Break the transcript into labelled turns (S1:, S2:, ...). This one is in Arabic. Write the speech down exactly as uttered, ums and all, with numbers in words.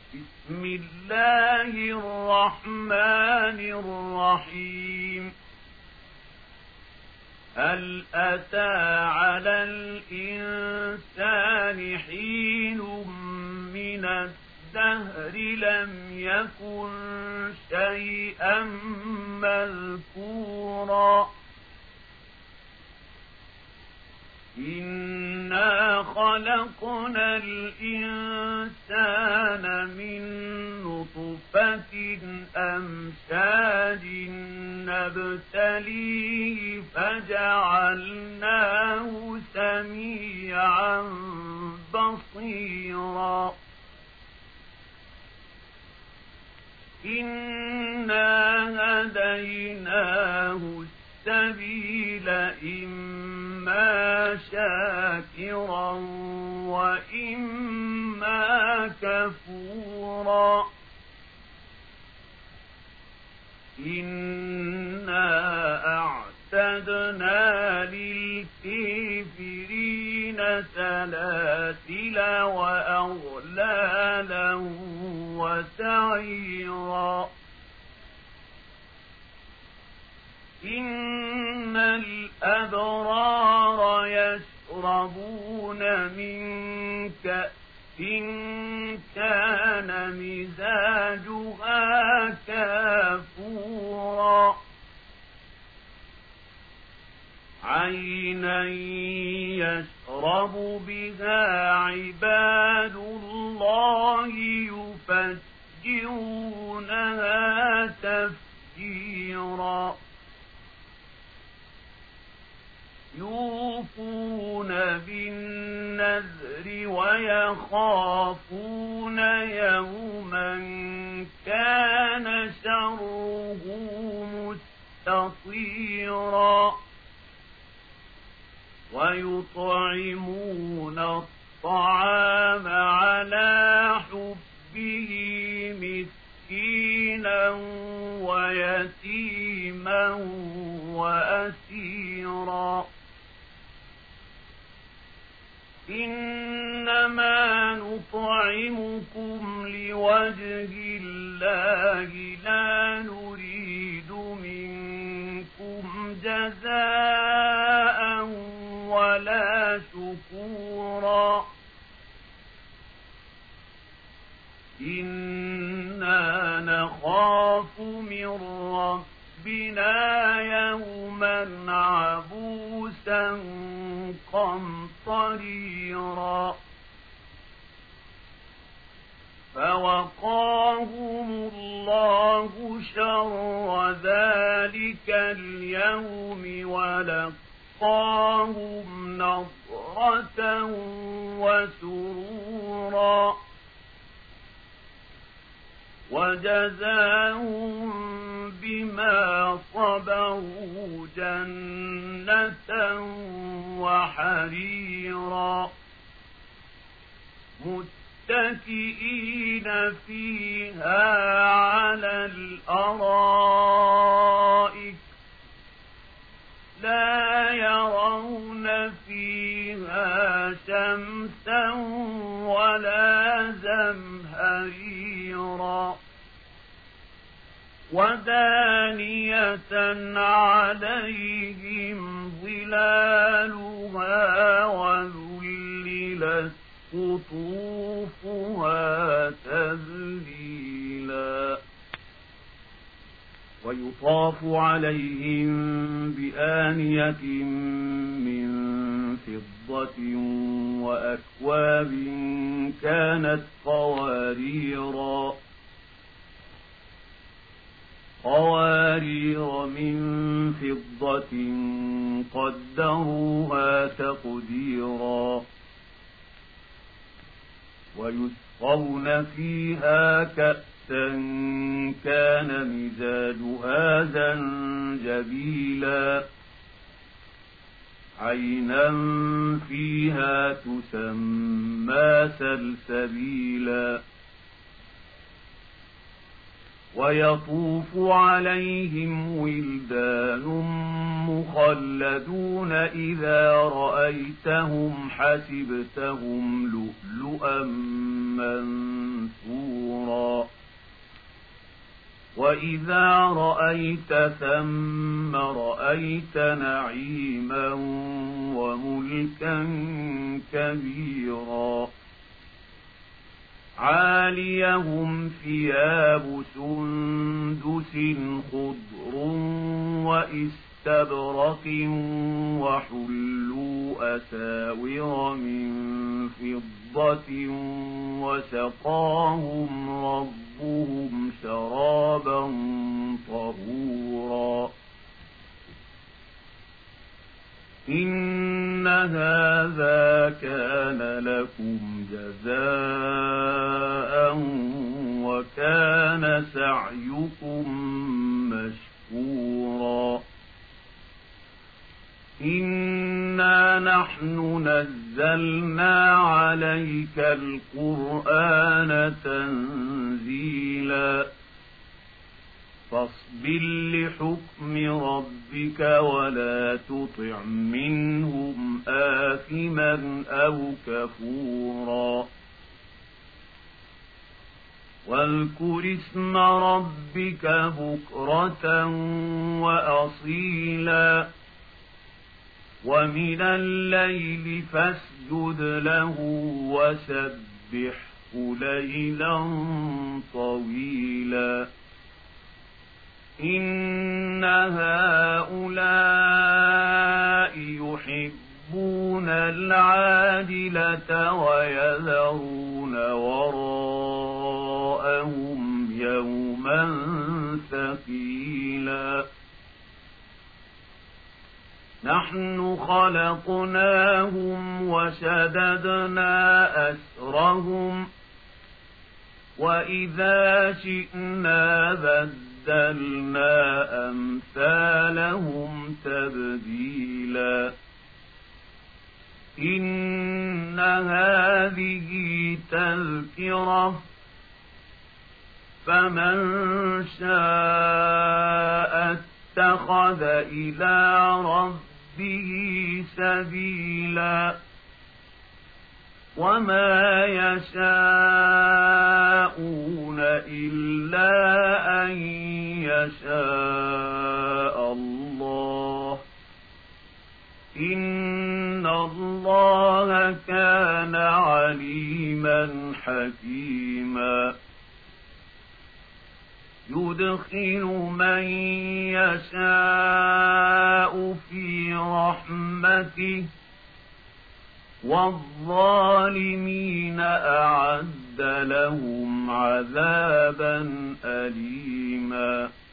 S1: بسم الله الرحمن الرحيم. هل أتى على الإنسان حين من الدهر لم يكن شيئا مذكورا إنا خلقنا الإنسان من نطفة أمشاج نبتليه فجعلناه سميعا بصيرا إنا هديناه السبيل إما شاكرا وإما كفورا إنا أعتدنا للكافرين سلاسل وأغلالا وسعيرا إن الأبرار يشربون من كأس كان مزاجها كافورا عينا يشرب بها عباد الله يفجرونها تفجيرا يوفون بالنذر ويخافون يوما كان شره مستطيرا ويطعمون الطعام على حبه مسكينا ويتيما وأسيرا إنما نطعمكم لوجه الله لا نريد منكم جزاء ولا شكورا إنا نخاف من ربنا يوما عبوسا قمطريرا فوقاهم الله شر ذلك اليوم ولقاهم نضرة وسرورا وجزاهم بما صبروا جنة وحريرا متكئين فيها على الأرائك لا يرون فيها شمسا ولا زمهريرا ودانية عليهم ظلالها وذللت قطوفها تذليلا ويطاف عليهم بآنية من فضة وأكواب كانت قواريرا قوارير من فضة قدروها تقديرا ويسقون فيها كأسا كان مزاجها زنجبيلا عينا فيها تسمى سلسبيلا ويطوف عليهم ولدان مخلدون إذا رأيتهم حسبتهم لؤلؤا منثورا وإذا رأيت ثم رأيت نعيما وملكا كبيرا عاليهم ثياب سندس خضر وإستبرق وحلوا أساور من فضة وسقاهم ربهم شرابا طهورا إن هذا كان لكم جزاء وكان سعيكم مشكورا إنا نحن نزلنا عليك القرآن تنزيلا فاصبر لحكم ربك ولا تطع منهم آثما أو كفورا واذكر اسم ربك بكرة وأصيلا ومن الليل فاسجد له وسبحه ليلا طويلا إن هؤلاء يحبون العاجلة ويذرون وراءهم يوما ثقيلا نحن خلقناهم وشددنا أسرهم وإذا شئنا بدلنا أمثالهم تبديلا إن هذه تذكرة فمن شاء اتخذ إلى ربه سبيلا وما يشاءون إلا أن يشاء الله إن الله كان عليما حكيما يدخل من يشاء في رحمته والظالمين أعد لهم عذابا أليما